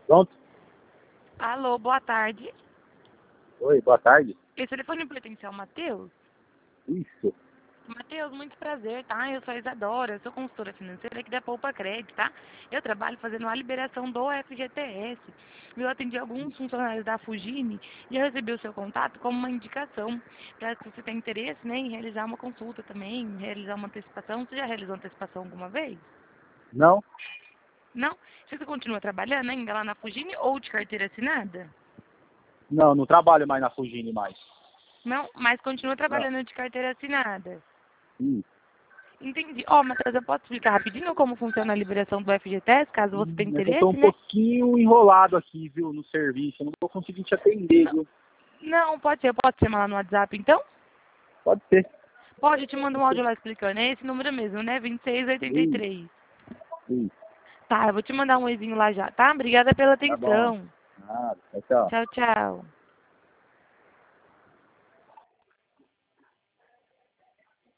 Pronto? Alô, boa tarde. Oi, boa tarde. Esse telefone pertence ao Matheus? Isso. Matheus, muito prazer, tá? Eu sou a Isadora, eu sou consultora financeira aqui da Poupa Crédito, tá? Eu trabalho fazendo a liberação do FGTS. Eu atendi alguns funcionários da Fugine e eu recebi o seu contato como uma indicação para se você tem interesse, né, em realizar uma consulta também, em realizar uma antecipação. Você já realizou antecipação alguma vez? Não? Não? Você continua trabalhando ainda lá na Fugine ou de carteira assinada? Não, não trabalho mais na Fugine mais. Não, mas continua Não. trabalhando de carteira assinada. Hum. Entendi. Ó, Matheus, eu posso explicar rapidinho como funciona a liberação do FGTS, caso você tenha É que eu tô um interesse, né? pouquinho enrolado aqui, viu, no serviço. Eu não vou conseguir te atender, Não, viu? não, pode ser. Eu posso te chamar lá no WhatsApp, então? Pode ser. Pode, eu te mando um Pode áudio ser. lá explicando. É esse número mesmo, né? Isso, 2683. isso. Tá, eu vou te mandar um oizinho lá já, tá? Obrigada pela Tá bom. atenção. Nada. Tchau, tchau. Tchau, tchau.